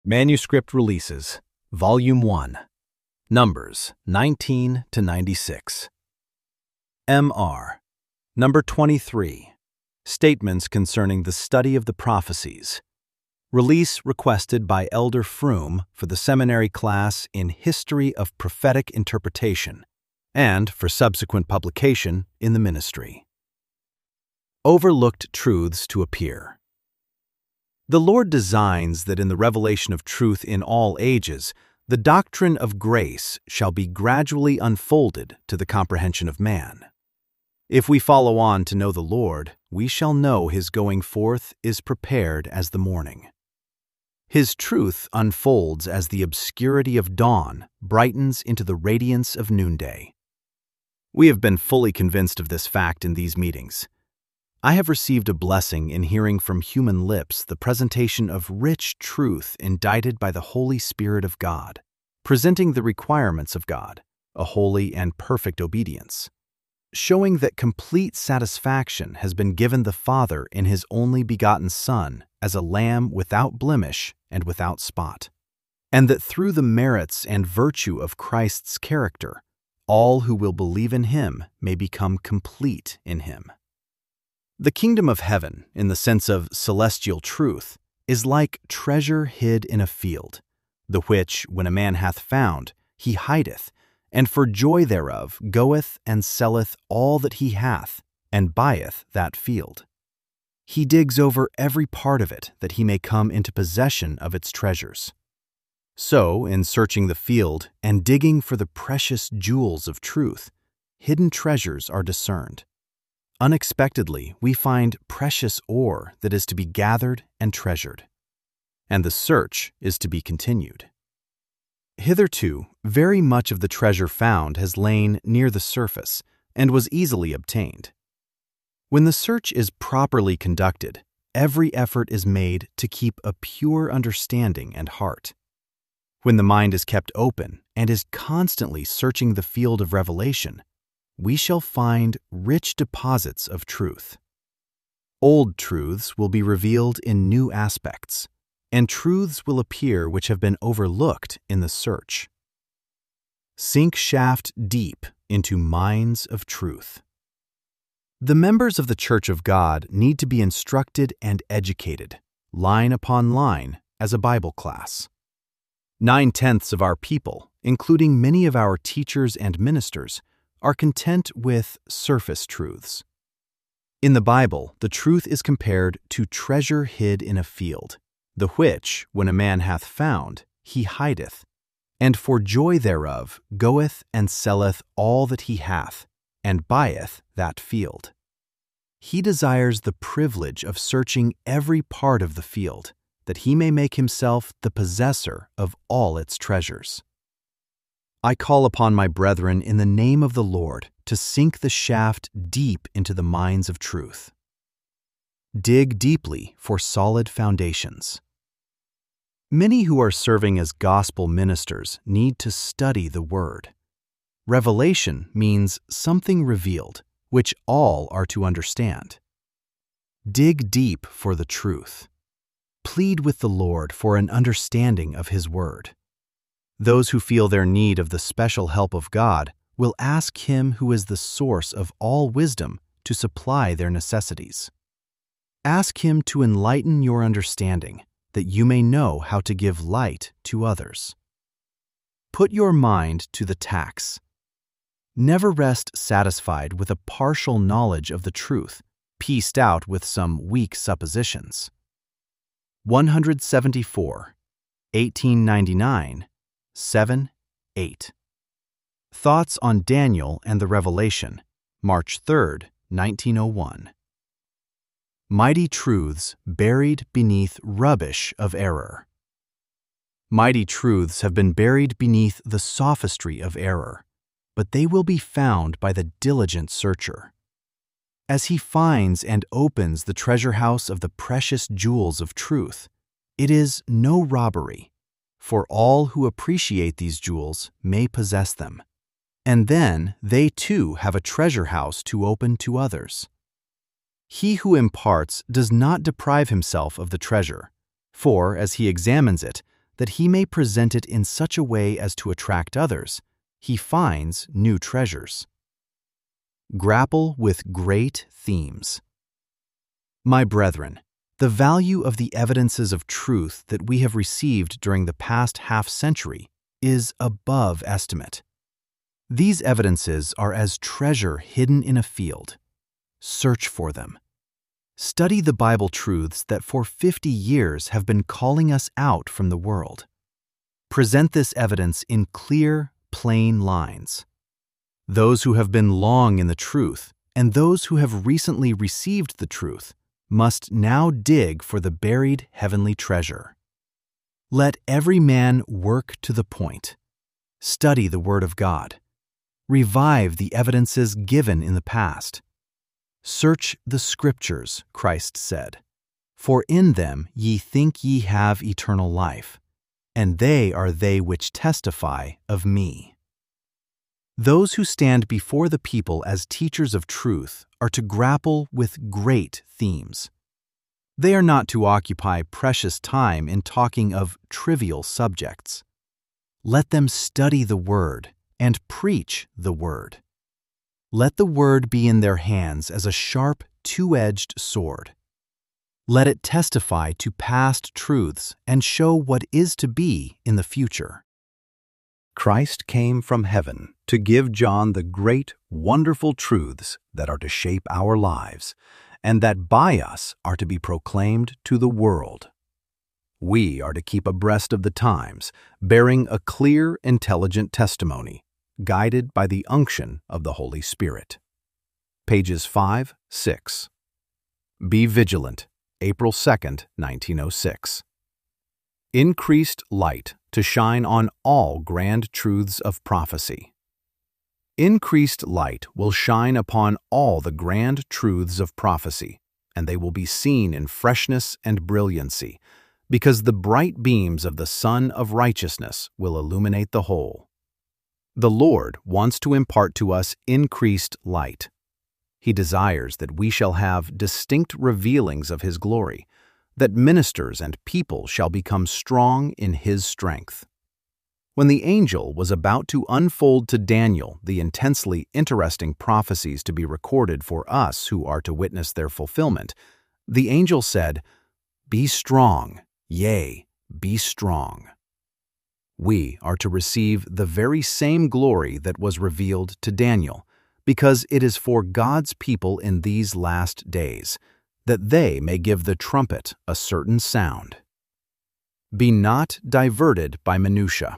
Manuscript Releases, Volume 1, Numbers 19 to 96. M.R. Number 23, Statements Concerning the Study of the Prophecies. Release requested by Elder Froom for the seminary class in History of Prophetic Interpretation and for subsequent publication in the ministry. Overlooked Truths to Appear. The Lord designs that in the revelation of truth in all ages, the doctrine of grace shall be gradually unfolded to the comprehension of man. If we follow on to know the Lord, we shall know his going forth is prepared as the morning. His truth unfolds as the obscurity of dawn brightens into the radiance of noonday. We have been fully convinced of this fact in these meetings. I have received a blessing in hearing from human lips the presentation of rich truth indited by the Holy Spirit of God, presenting the requirements of God, a holy and perfect obedience, showing that complete satisfaction has been given the Father in his only begotten Son as a lamb without blemish and without spot, and that through the merits and virtue of Christ's character, all who will believe in him may become complete in him. The kingdom of heaven, in the sense of celestial truth, is like treasure hid in a field, the which, when a man hath found, he hideth, and for joy thereof goeth and selleth all that he hath, and buyeth that field. He digs over every part of it, that he may come into possession of its treasures. So, in searching the field and digging for the precious jewels of truth, hidden treasures are discerned. Unexpectedly, we find precious ore that is to be gathered and treasured, and the search is to be continued. Hitherto, very much of the treasure found has lain near the surface and was easily obtained. When the search is properly conducted, every effort is made to keep a pure understanding and heart. When the mind is kept open and is constantly searching the field of revelation, we shall find rich deposits of truth. Old truths will be revealed in new aspects, and truths will appear which have been overlooked in the search. Sink shaft deep into mines of truth. The members of the Church of God need to be instructed and educated, line upon line, as a Bible class. 9/10 of our people, including many of our teachers and ministers, are content with surface truths. In the Bible, the truth is compared to treasure hid in a field, the which, when a man hath found, he hideth, and for joy thereof goeth and selleth all that he hath, and buyeth that field. He desires the privilege of searching every part of the field, that he may make himself the possessor of all its treasures. I call upon my brethren in the name of the Lord to sink the shaft deep into the mines of truth. Dig deeply for solid foundations. Many who are serving as gospel ministers need to study the Word. Revelation means something revealed, which all are to understand. Dig deep for the truth. Plead with the Lord for an understanding of His Word. Those who feel their need of the special help of God will ask Him who is the source of all wisdom to supply their necessities. Ask Him to enlighten your understanding, that you may know how to give light to others. Put your mind to the tax. Never rest satisfied with a partial knowledge of the truth, pieced out with some weak suppositions. 174, 1899, 7-8. Thoughts on Daniel and the Revelation, March 3, 1901. Mighty truths buried beneath rubbish of error. Mighty truths have been buried beneath the sophistry of error, but they will be found by the diligent searcher. As he finds and opens the treasure house of the precious jewels of truth, it is no robbery, for all who appreciate these jewels may possess them, and then they too have a treasure house to open to others. He who imparts does not deprive himself of the treasure, for as he examines it, that he may present it in such a way as to attract others, he finds new treasures. Grapple with great themes. My brethren, the value of the evidences of truth that we have received during the past half-century is above estimate. These evidences are as treasure hidden in a field. Search for them. Study the Bible truths that for 50 years have been calling us out from the world. Present this evidence in clear, plain lines. Those who have been long in the truth and those who have recently received the truth must now dig for the buried heavenly treasure. Let every man work to the point. Study the Word of God. Revive the evidences given in the past. Search the Scriptures, Christ said, for in them ye think ye have eternal life, and they are they which testify of me. Those who stand before the people as teachers of truth are to grapple with great themes. They are not to occupy precious time in talking of trivial subjects. Let them study the Word and preach the Word. Let the Word be in their hands as a sharp, two-edged sword. Let it testify to past truths and show what is to be in the future. Christ came from heaven to give John the great, wonderful truths that are to shape our lives, and that by us are to be proclaimed to the world. We are to keep abreast of the times, bearing a clear, intelligent testimony, guided by the unction of the Holy Spirit. Pages 5, 6. Be Vigilant, April 2, 1906. Increased light to shine on all grand truths of prophecy. Increased light will shine upon all the grand truths of prophecy, and they will be seen in freshness and brilliancy, because the bright beams of the Sun of Righteousness will illuminate the whole. The Lord wants to impart to us increased light. He desires that we shall have distinct revealings of His glory, that ministers and people shall become strong in His strength. When the angel was about to unfold to Daniel the intensely interesting prophecies to be recorded for us who are to witness their fulfillment, the angel said, "Be strong, yea, be strong." We are to receive the very same glory that was revealed to Daniel, because it is for God's people in these last days, that they may give the trumpet a certain sound. Be not diverted by minutiae.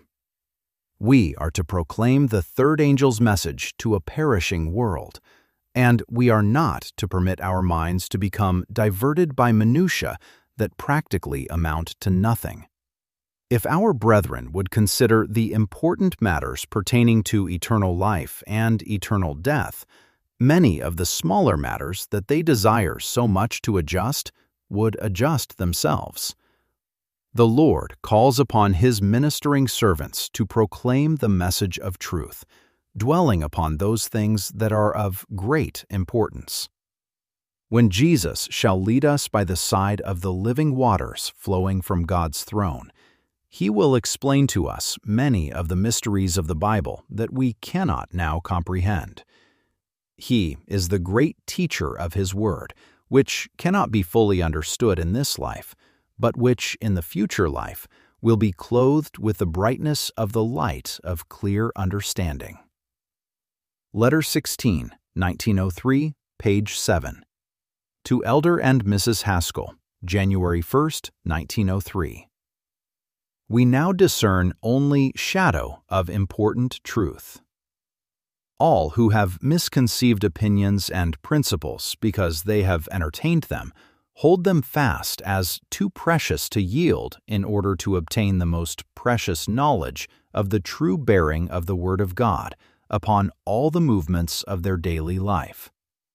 We are to proclaim the third angel's message to a perishing world, and we are not to permit our minds to become diverted by minutiae that practically amount to nothing. If our brethren would consider the important matters pertaining to eternal life and eternal death, many of the smaller matters that they desire so much to adjust would adjust themselves. The Lord calls upon His ministering servants to proclaim the message of truth, dwelling upon those things that are of great importance. When Jesus shall lead us by the side of the living waters flowing from God's throne, He will explain to us many of the mysteries of the Bible that we cannot now comprehend. He is the great teacher of His Word, which cannot be fully understood in this life, but which in the future life will be clothed with the brightness of the light of clear understanding. Letter 16, 1903, page 7. To Elder and Mrs. Haskell, January 1st, 1903. We now discern only shadow of important truth. All who have misconceived opinions and principles because they have entertained them hold them fast as too precious to yield in order to obtain the most precious knowledge of the true bearing of the Word of God upon all the movements of their daily life.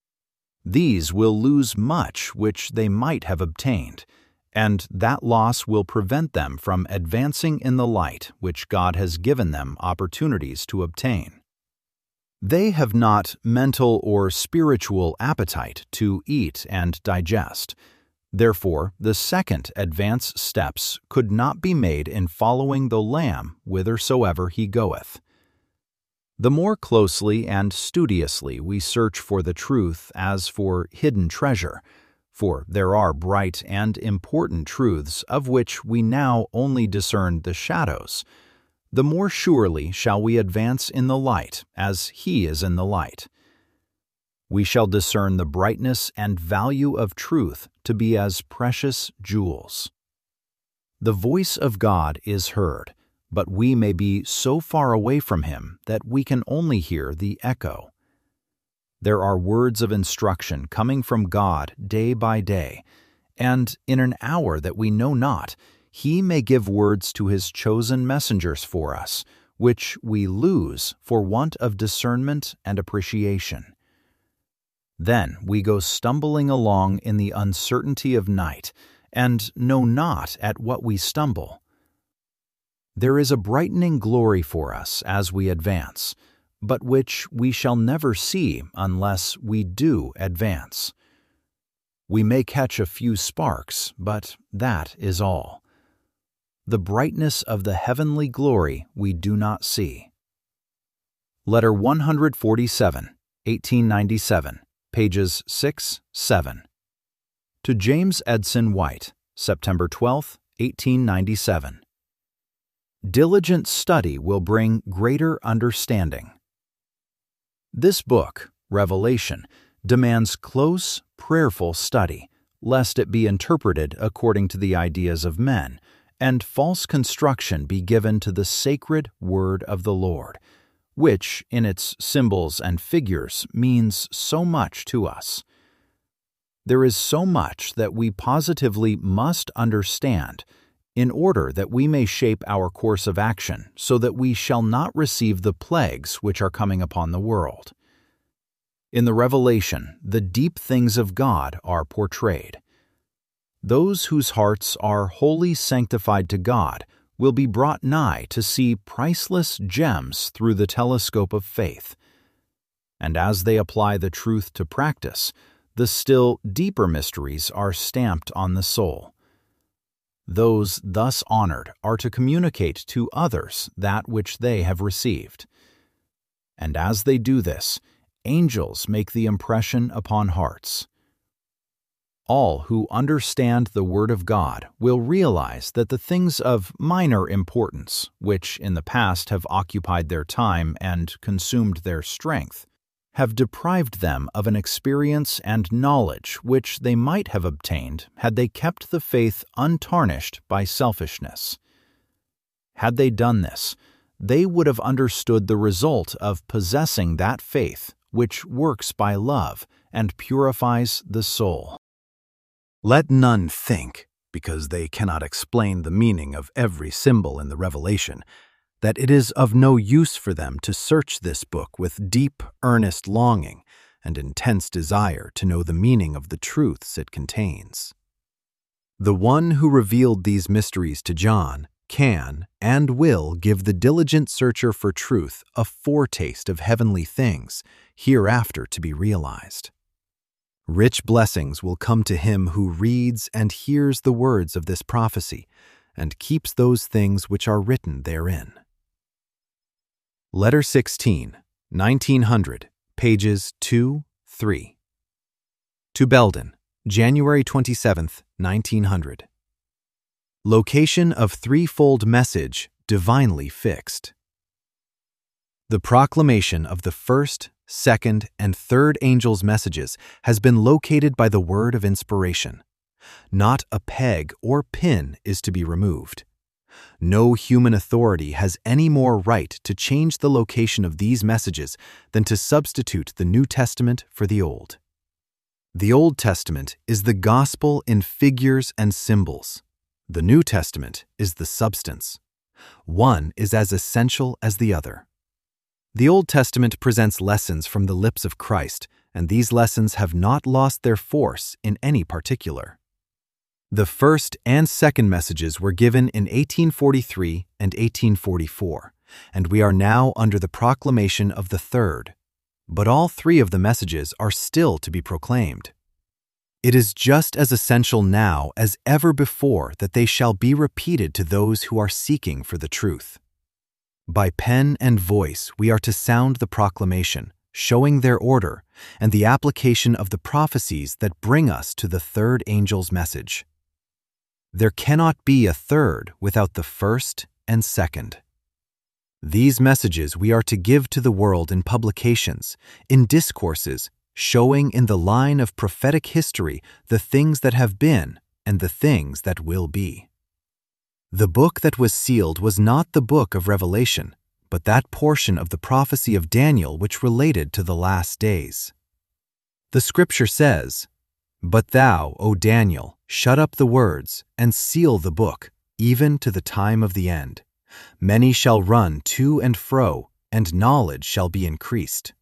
These will lose much which they might have obtained, and that loss will prevent them from advancing in the light which God has given them opportunities to obtain. They have not mental or spiritual appetite to eat and digest, Therefore, the second advance steps could not be made in following the Lamb whithersoever he goeth. The more closely and studiously we search for the truth as for hidden treasure, for there are bright and important truths of which we now only discern the shadows, the more surely shall we advance in the light as he is in the light. We shall discern the brightness and value of truth to be as precious jewels. The voice of God is heard, but we may be so far away from him that we can only hear the echo. There are words of instruction coming from God day by day, and in an hour that we know not, he may give words to his chosen messengers for us, which we lose for want of discernment and appreciation. Then we go stumbling along in the uncertainty of night, and know not at what we stumble. There is a brightening glory for us as we advance, but which we shall never see unless we do advance. We may catch a few sparks, but that is all. The brightness of the heavenly glory we do not see. Letter 147, 1897, pages 6, 7. To James Edson White, September 12, 1897. Diligent study will bring greater understanding. This book, Revelation, demands close, prayerful study, lest it be interpreted according to the ideas of men, and false construction be given to the sacred word of the Lord, which, in its symbols and figures, means so much to us. There is so much that we positively must understand, in order that we may shape our course of action so that we shall not receive the plagues which are coming upon the world. In the Revelation, the deep things of God are portrayed. Those whose hearts are wholly sanctified to God will be brought nigh to see priceless gems through the telescope of faith. And as they apply the truth to practice, the still deeper mysteries are stamped on the soul. Those thus honored are to communicate to others that which they have received. And as they do this, angels make the impression upon hearts. All who understand the Word of God will realize that the things of minor importance, which in the past have occupied their time and consumed their strength, have deprived them of an experience and knowledge which they might have obtained had they kept the faith untarnished by selfishness. Had they done this, they would have understood the result of possessing that faith which works by love and purifies the soul. Let none think, because they cannot explain the meaning of every symbol in the Revelation, that it is of no use for them to search this book with deep, earnest longing and intense desire to know the meaning of the truths it contains. The one who revealed these mysteries to John can and will give the diligent searcher for truth a foretaste of heavenly things hereafter to be realized. Rich blessings will come to him who reads and hears the words of this prophecy and keeps those things which are written therein. Letter 16, 1900, pages 2, 3. To Belden, January 27, 1900. Location of threefold message divinely fixed. The proclamation of the first, second, and third angels' messages has been located by the word of inspiration. Not a peg or pin is to be removed. No human authority has any more right to change the location of these messages than to substitute the New Testament for the Old. The Old Testament is the gospel in figures and symbols. The New Testament is the substance. One is as essential as the other. The Old Testament presents lessons from the lips of Christ, and these lessons have not lost their force in any particular. The first and second messages were given in 1843 and 1844, and we are now under the proclamation of the third. But all three of the messages are still to be proclaimed. It is just as essential now as ever before that they shall be repeated to those who are seeking for the truth. By pen and voice we are to sound the proclamation, showing their order, and the application of the prophecies that bring us to the third angel's message. There cannot be a third without the first and second. These messages we are to give to the world in publications, in discourses, showing in the line of prophetic history the things that have been and the things that will be. The book that was sealed was not the book of Revelation, but that portion of the prophecy of Daniel which related to the last days. The scripture says, "But thou, O Daniel, shut up the words and seal the book, even to the time of the end. Many shall run to and fro, and knowledge shall be increased."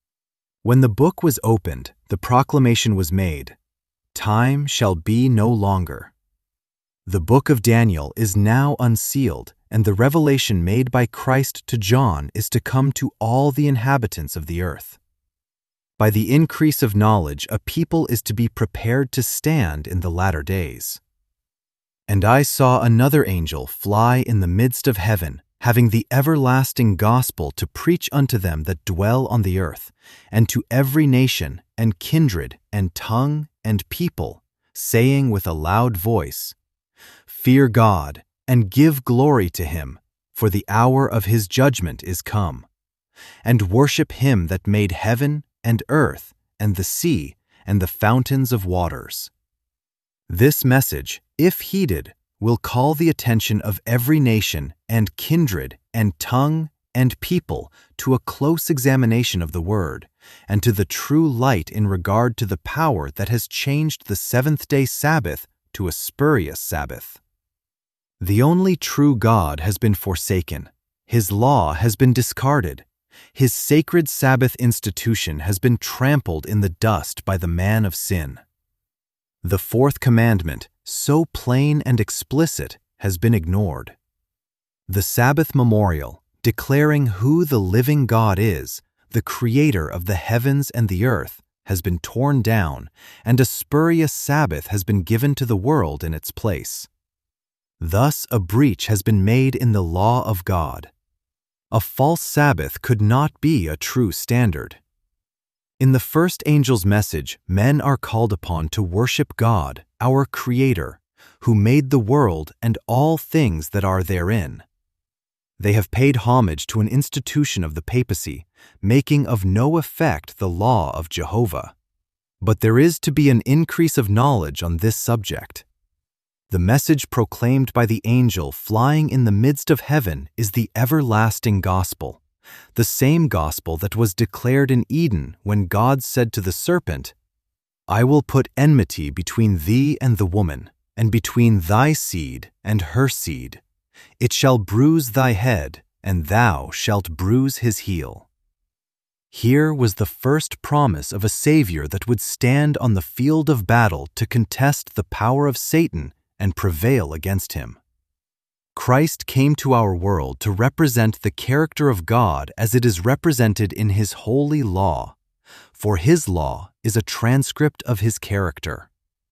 When the book was opened, the proclamation was made, "Time shall be no longer." The book of Daniel is now unsealed, and the revelation made by Christ to John is to come to all the inhabitants of the earth. By the increase of knowledge, a people is to be prepared to stand in the latter days. "And I saw another angel fly in the midst of heaven, having the everlasting gospel to preach unto them that dwell on the earth, and to every nation, and kindred, and tongue, and people, saying with a loud voice, Fear God, and give glory to him, for the hour of his judgment is come. And worship him that made heaven, and earth, and the sea, and the fountains of waters." This message, if heeded, will call the attention of every nation and kindred and tongue and people to a close examination of the Word and to the true light in regard to the power that has changed the seventh-day Sabbath to a spurious Sabbath. The only true God has been forsaken. His law has been discarded. His sacred Sabbath institution has been trampled in the dust by the man of sin. The fourth commandment, so plain and explicit, has been ignored. The Sabbath memorial, declaring who the living God is, the creator of the heavens and the earth, has been torn down, and a spurious Sabbath has been given to the world in its place. Thus a breach has been made in the law of God. A false Sabbath could not be a true standard. In the first angel's message, men are called upon to worship God, our Creator, who made the world and all things that are therein. They have paid homage to an institution of the papacy, making of no effect the law of Jehovah. But there is to be an increase of knowledge on this subject. The message proclaimed by the angel flying in the midst of heaven is the everlasting gospel, the same gospel that was declared in Eden when God said to the serpent, "I will put enmity between thee and the woman, and between thy seed and her seed. It shall bruise thy head, and thou shalt bruise his heel." Here was the first promise of a Savior that would stand on the field of battle to contest the power of Satan and prevail against him. Christ came to our world to represent the character of God as it is represented in His holy law, for His law is a transcript of His character.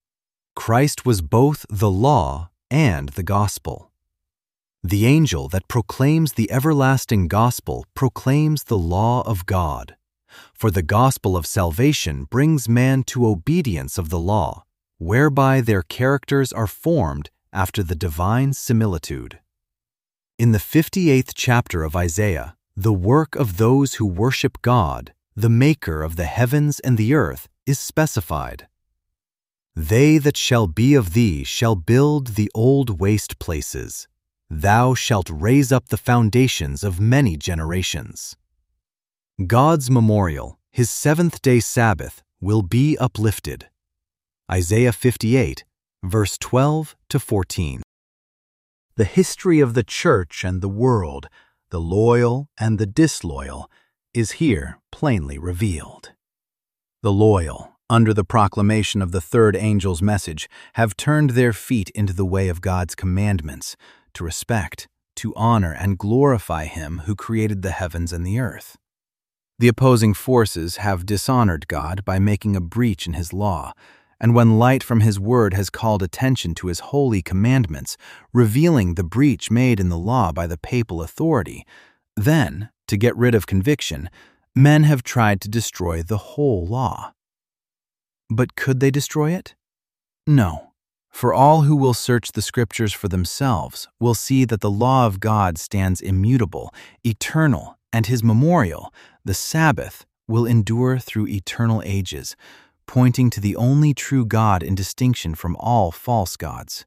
Christ was both the law and the gospel. The angel that proclaims the everlasting gospel proclaims the law of God, for the gospel of salvation brings man to obedience of the law, whereby their characters are formed after the divine similitude. In the 58th chapter of Isaiah, the work of those who worship God, the Maker of the heavens and the earth, is specified. "They that shall be of thee shall build the old waste places. Thou shalt raise up the foundations of many generations." God's memorial, His seventh-day Sabbath, will be uplifted. Isaiah 58, verse 12 to 14. The history of the church and the world, the loyal and the disloyal, is here plainly revealed. The loyal, under the proclamation of the third angel's message, have turned their feet into the way of God's commandments, to respect, to honor, and glorify Him who created the heavens and the earth. The opposing forces have dishonored God by making a breach in His law, and when light from his word has called attention to his holy commandments, revealing the breach made in the law by the papal authority, then, to get rid of conviction, men have tried to destroy the whole law. But could they destroy it? No. For all who will search the Scriptures for themselves will see that the law of God stands immutable, eternal, and his memorial, the Sabbath, will endure through eternal ages, pointing to the only true God in distinction from all false gods.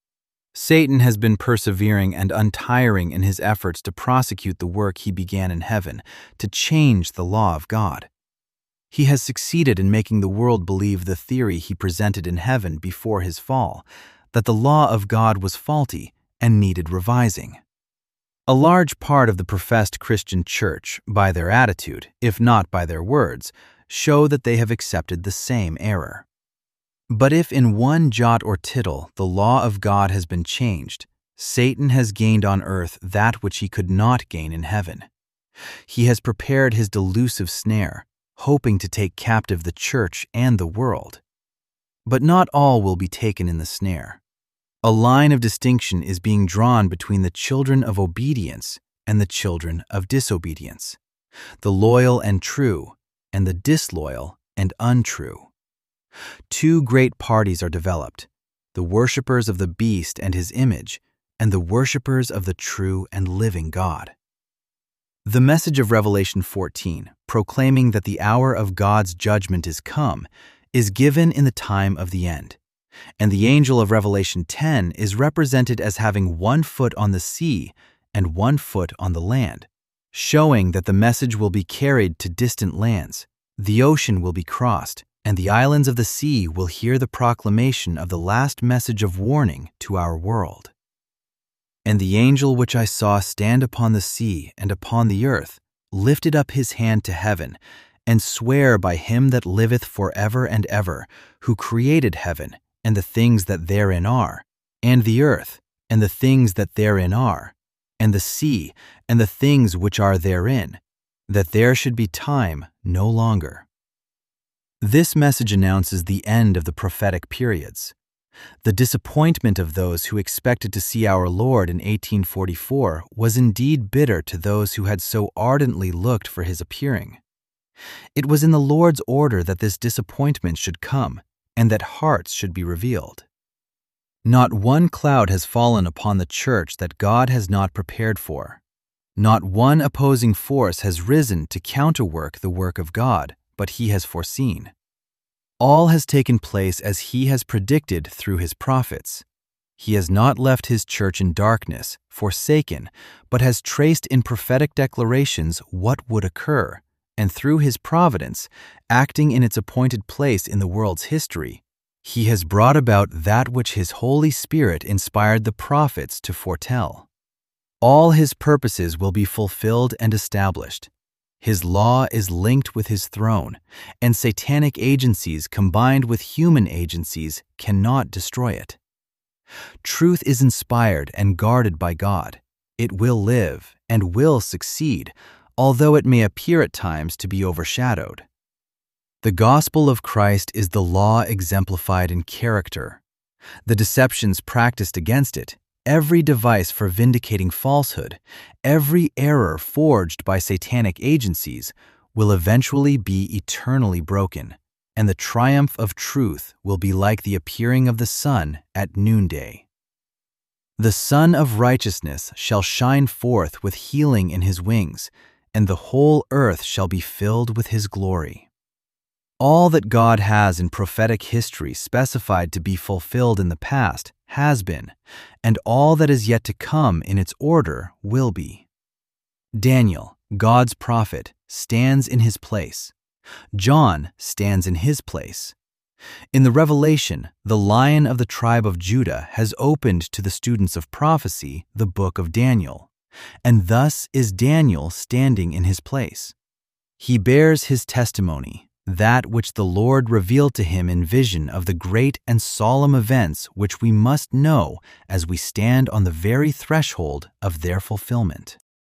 Satan has been persevering and untiring in his efforts to prosecute the work he began in heaven, to change the law of God. He has succeeded in making the world believe the theory he presented in heaven before his fall, that the law of God was faulty and needed revising. A large part of the professed Christian church, by their attitude, if not by their words, show that they have accepted the same error. But if in one jot or tittle the law of God has been changed, Satan has gained on earth that which he could not gain in heaven. He has prepared his delusive snare, hoping to take captive the church and the world. But not all will be taken in the snare. A line of distinction is being drawn between the children of obedience and the children of disobedience, the loyal and true, and the disloyal and untrue. Two great parties are developed, the worshippers of the beast and his image, and the worshippers of the true and living God. The message of Revelation 14, proclaiming that the hour of God's judgment is come, is given in the time of the end. And the angel of Revelation 10 is represented as having 1 foot on the sea and 1 foot on the land, showing that the message will be carried to distant lands, the ocean will be crossed, and the islands of the sea will hear the proclamation of the last message of warning to our world. And the angel which I saw stand upon the sea and upon the earth lifted up his hand to heaven, and sware by him that liveth for ever and ever, who created heaven, and the things that therein are, and the earth, and the things that therein are, and the sea, and the things which are therein, that there should be time no longer. This message announces the end of the prophetic periods. The disappointment of those who expected to see our Lord in 1844 was indeed bitter to those who had so ardently looked for his appearing. It was in the Lord's order that this disappointment should come, and that hearts should be revealed. Not one cloud has fallen upon the church that God has not prepared for. Not one opposing force has risen to counterwork the work of God, but he has foreseen. All has taken place as he has predicted through his prophets. He has not left his church in darkness, forsaken, but has traced in prophetic declarations what would occur, and through his providence, acting in its appointed place in the world's history, he has brought about that which his Holy Spirit inspired the prophets to foretell. All his purposes will be fulfilled and established. His law is linked with his throne, and satanic agencies combined with human agencies cannot destroy it. Truth is inspired and guarded by God. It will live and will succeed, although it may appear at times to be overshadowed. The gospel of Christ is the law exemplified in character. The deceptions practiced against it, every device for vindicating falsehood, every error forged by satanic agencies will eventually be eternally broken, and the triumph of truth will be like the appearing of the sun at noonday. The Son of Righteousness shall shine forth with healing in his wings, and the whole earth shall be filled with his glory. All that God has in prophetic history specified to be fulfilled in the past has been, and all that is yet to come in its order will be. Daniel, God's prophet, stands in his place. John stands in his place. In the Revelation, the Lion of the tribe of Judah has opened to the students of prophecy the book of Daniel, and thus is Daniel standing in his place. He bears his testimony, that which the Lord revealed to him in vision of the great and solemn events which we must know as we stand on the very threshold of their fulfillment.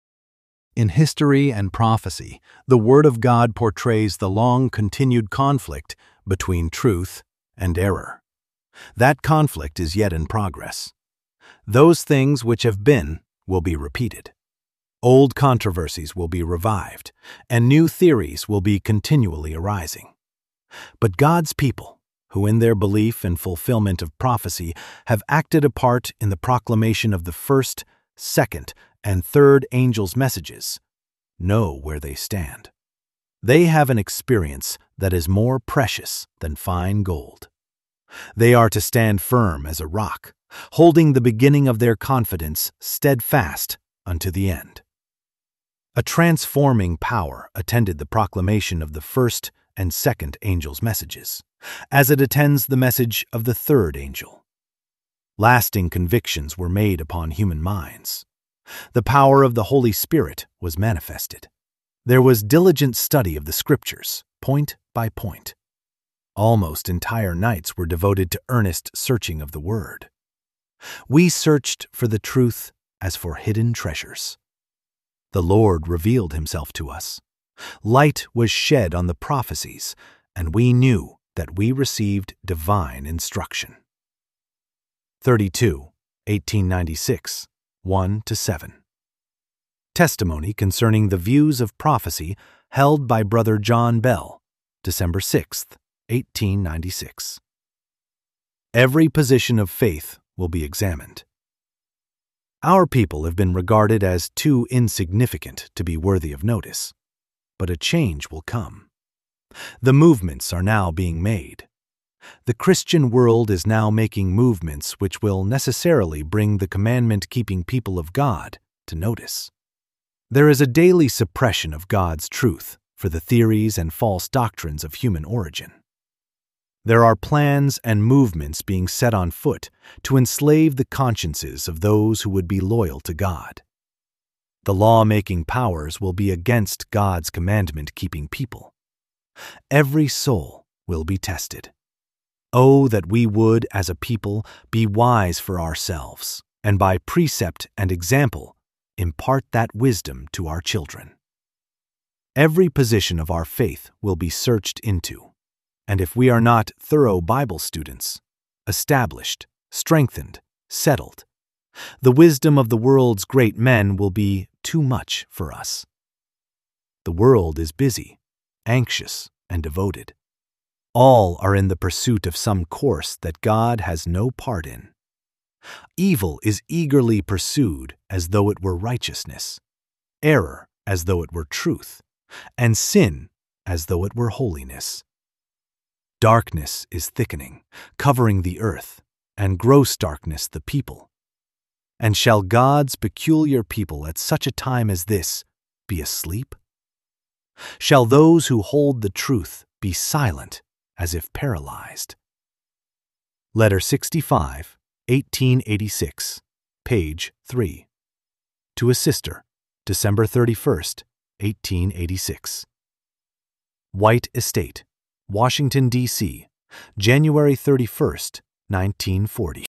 In history and prophecy, the Word of God portrays the long-continued conflict between truth and error. That conflict is yet in progress. Those things which have been will be repeated. Old controversies will be revived, and new theories will be continually arising. But God's people, who in their belief and fulfillment of prophecy have acted a part in the proclamation of the first, second, and third angels' messages, know where they stand. They have an experience that is more precious than fine gold. They are to stand firm as a rock, holding the beginning of their confidence steadfast unto the end. A transforming power attended the proclamation of the first and second angels' messages, as it attends the message of the third angel. Lasting convictions were made upon human minds. The power of the Holy Spirit was manifested. There was diligent study of the Scriptures, point by point. Almost entire nights were devoted to earnest searching of the Word. We searched for the truth as for hidden treasures. The Lord revealed Himself to us. Light was shed on the prophecies, and we knew that we received divine instruction. 32, 1896, 1-7. Testimony concerning the views of prophecy held by Brother John Bell, December 6, 1896. Every position of faith will be examined. Our people have been regarded as too insignificant to be worthy of notice, but a change will come. The movements are now being made. The Christian world is now making movements which will necessarily bring the commandment-keeping people of God to notice. There is a daily suppression of God's truth for the theories and false doctrines of human origin. There are plans and movements being set on foot to enslave the consciences of those who would be loyal to God. The law-making powers will be against God's commandment-keeping people. Every soul will be tested. Oh, that we would, as a people, be wise for ourselves, and by precept and example, impart that wisdom to our children. Every position of our faith will be searched into, and if we are not thorough Bible students, established, strengthened, settled, the wisdom of the world's great men will be too much for us. The world is busy, anxious, and devoted. All are in the pursuit of some course that God has no part in. Evil is eagerly pursued as though it were righteousness, error as though it were truth, and sin as though it were holiness. Darkness is thickening, covering the earth, and gross darkness the people. And shall God's peculiar people at such a time as this be asleep? Shall those who hold the truth be silent, as if paralyzed? Letter 65, 1886, page 3. To a sister, December 31st, 1886. White Estate, Washington, D.C., January 31st, 1940.